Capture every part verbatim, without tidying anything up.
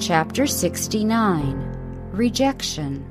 Chapter sixty-nine. Rejection.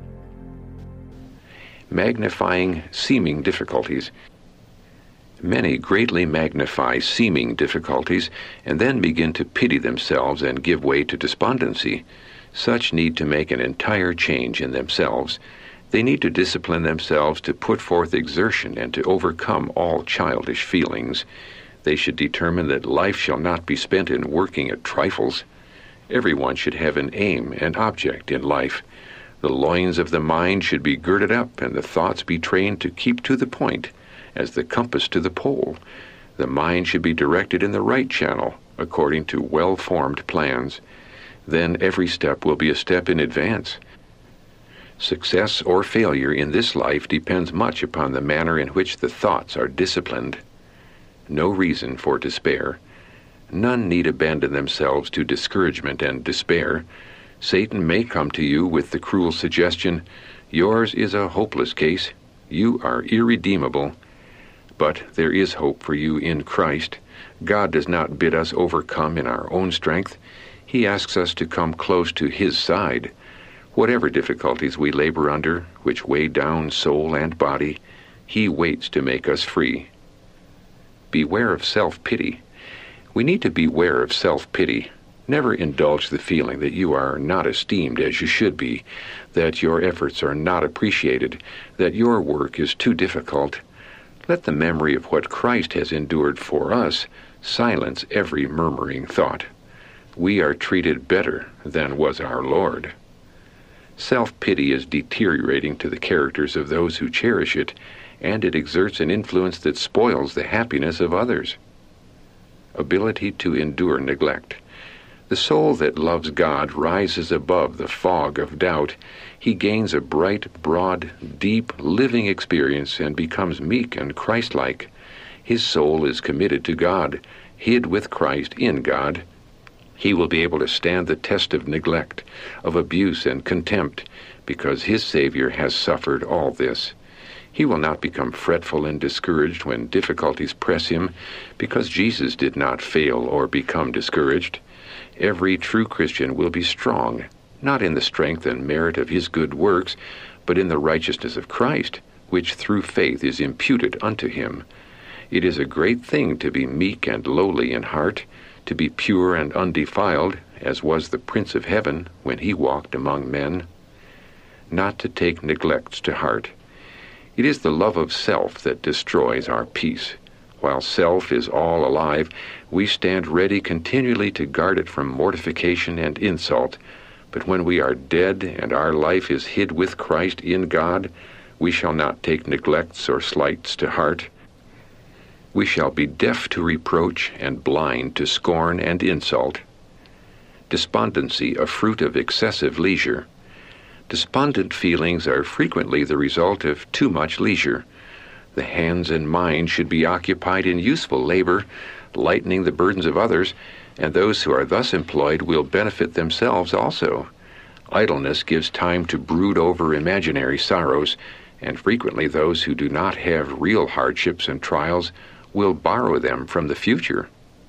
Magnifying seeming difficulties. Many greatly magnify seeming difficulties and then begin to pity themselves and give way to despondency. Such need to make an entire change in themselves. They need to discipline themselves to put forth exertion and to overcome all childish feelings. They should determine that life shall not be spent in working at trifles. Everyone should have an aim and object in life. The loins of the mind should be girded up, and the thoughts be trained to keep to the point, as the compass to the pole. The mind should be directed in the right channel, according to well-formed plans. Then every step will be a step in advance. Success or failure in this life depends much upon the manner in which the thoughts are disciplined. No reason for despair. None need abandon themselves to discouragement and despair. Satan may come to you with the cruel suggestion, "Yours is a hopeless case. You are irredeemable." But there is hope for you in Christ. God does not bid us overcome in our own strength. He asks us to come close to His side. Whatever difficulties we labor under, which weigh down soul and body, He waits to make us free. Beware of self-pity. We need to beware of self-pity. Never indulge the feeling that you are not esteemed as you should be, that your efforts are not appreciated, that your work is too difficult. Let the memory of what Christ has endured for us silence every murmuring thought. We are treated better than was our Lord. Self-pity is deteriorating to the characters of those who cherish it, and it exerts an influence that spoils the happiness of others. Ability to endure neglect. The soul that loves God rises above the fog of doubt. He gains a bright, broad, deep, living experience and becomes meek and Christ-like. His soul is committed to God, hid with Christ in God. He will be able to stand the test of neglect, of abuse and contempt, because his Savior has suffered all this. He will not become fretful and discouraged when difficulties press him, because Jesus did not fail or become discouraged. Every true Christian will be strong, not in the strength and merit of his good works, but in the righteousness of Christ, which through faith is imputed unto him. It is a great thing to be meek and lowly in heart, to be pure and undefiled, as was the Prince of Heaven when he walked among men. Not to take neglects to heart. It is the love of self that destroys our peace. While self is all alive, we stand ready continually to guard it from mortification and insult. But when we are dead and our life is hid with Christ in God, we shall not take neglects or slights to heart. We shall be deaf to reproach and blind to scorn and insult. Despondency, a fruit of excessive leisure. Despondent feelings are frequently the result of too much leisure. The hands and mind should be occupied in useful labor, lightening the burdens of others, and those who are thus employed will benefit themselves also. Idleness gives time to brood over imaginary sorrows, and frequently those who do not have real hardships and trials will borrow them from the future.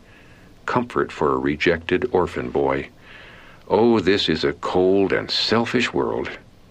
Comfort for a rejected orphan boy. Oh, this is a cold and selfish world.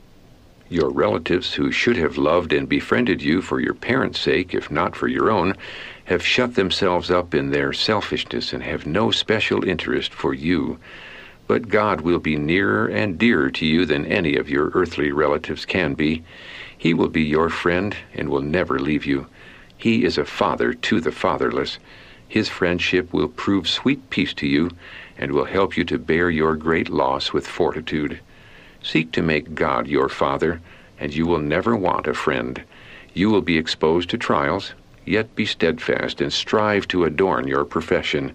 Your relatives who should have loved and befriended you for your parents' sake, if not for your own, have shut themselves up in their selfishness and have no special interest for you. But God will be nearer and dearer to you than any of your earthly relatives can be. He will be your friend and will never leave you. He is a father to the fatherless. His friendship will prove sweet peace to you and will help you to bear your great loss with fortitude. Seek to make God your father, and you will never want a friend. You will be exposed to trials, yet be steadfast and strive to adorn your profession.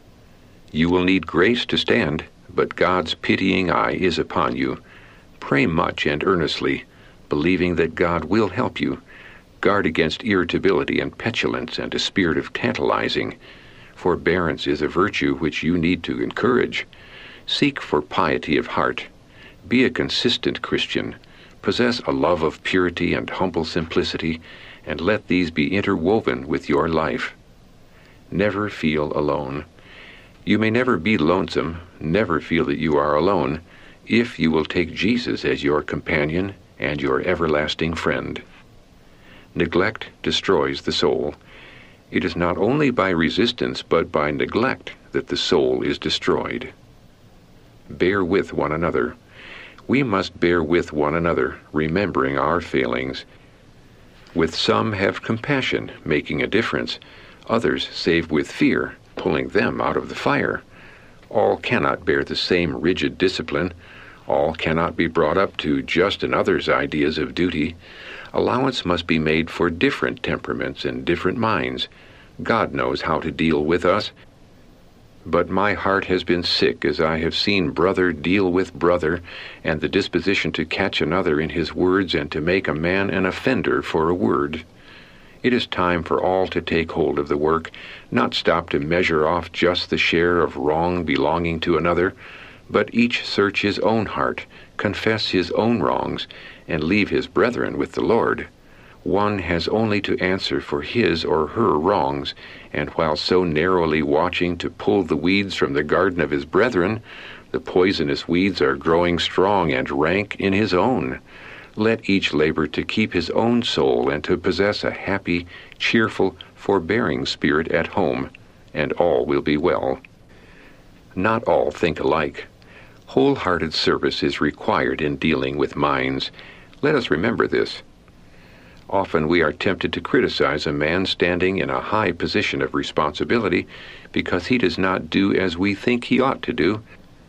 You will need grace to stand, but God's pitying eye is upon you. Pray much and earnestly, believing that God will help you. Guard against irritability and petulance and a spirit of tantalizing. Forbearance is a virtue which you need to encourage. Seek for piety of heart. Be a consistent Christian. Possess a love of purity and humble simplicity, and let these be interwoven with your life. Never feel alone. You may never be lonesome, never feel that you are alone, if you will take Jesus as your companion and your everlasting friend. Neglect destroys the soul. It is not only by resistance, but by neglect that the soul is destroyed. Bear with one another. We must bear with one another, remembering our failings. With some have compassion, making a difference. Others save with fear, pulling them out of the fire. All cannot bear the same rigid discipline. All cannot be brought up to just another's ideas of duty. Allowance must be made for different temperaments and different minds. God knows how to deal with us. But my heart has been sick as I have seen brother deal with brother, and the disposition to catch another in his words and to make a man an offender for a word. It is time for all to take hold of the work, not stop to measure off just the share of wrong belonging to another, but each search his own heart, confess his own wrongs, and leave his brethren with the Lord. One has only to answer for his or her wrongs, and while so narrowly watching to pull the weeds from the garden of his brethren, the poisonous weeds are growing strong and rank in his own. Let each labor to keep his own soul and to possess a happy, cheerful, forbearing spirit at home, and all will be well. Not all think alike. Wholehearted service is required in dealing with minds. Let us remember this. Often we are tempted to criticize a man standing in a high position of responsibility because he does not do as we think he ought to do.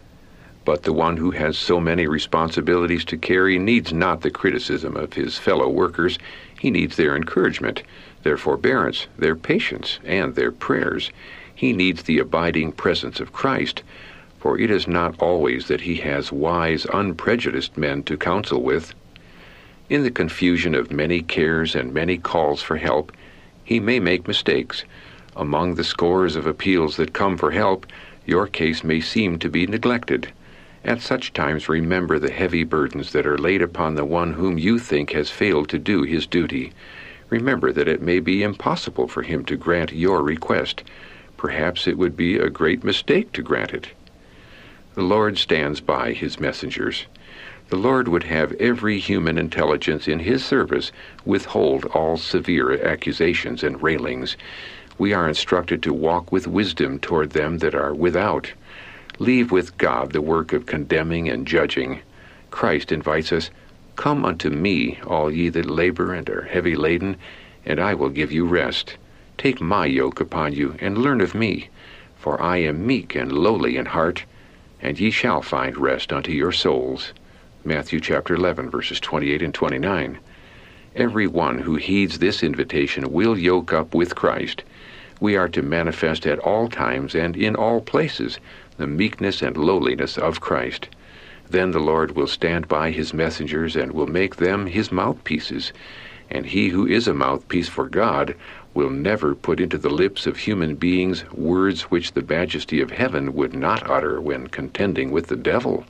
But the one who has so many responsibilities to carry needs not the criticism of his fellow workers. He needs their encouragement, their forbearance, their patience, and their prayers. He needs the abiding presence of Christ, for it is not always that he has wise, unprejudiced men to counsel with. In the confusion of many cares and many calls for help, he may make mistakes. Among the scores of appeals that come for help, your case may seem to be neglected. At such times remember the heavy burdens that are laid upon the one whom you think has failed to do his duty. Remember that it may be impossible for him to grant your request. Perhaps it would be a great mistake to grant it. The Lord stands by his messengers. The Lord would have every human intelligence in his service withhold all severe accusations and railings. We are instructed to walk with wisdom toward them that are without. Leave with God the work of condemning and judging. Christ invites us, "Come unto me, all ye that labor and are heavy laden, and I will give you rest. Take my yoke upon you, and learn of me, for I am meek and lowly in heart, and ye shall find rest unto your souls." Matthew chapter eleven, verses twenty-eight and twenty-nine. Every one who heeds this invitation will yoke up with Christ. We are to manifest at all times and in all places the meekness and lowliness of Christ. Then the Lord will stand by his messengers and will make them his mouthpieces. And he who is a mouthpiece for God will never put into the lips of human beings words which the majesty of heaven would not utter when contending with the devil.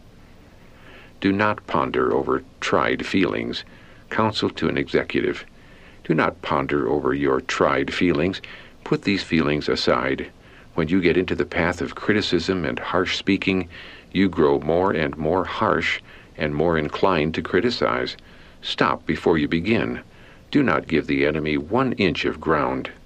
Do not ponder over tried feelings. Counsel to an executive. Do not ponder over your tried feelings. Put these feelings aside. When you get into the path of criticism and harsh speaking, you grow more and more harsh and more inclined to criticize. Stop before you begin. Do not give the enemy one inch of ground.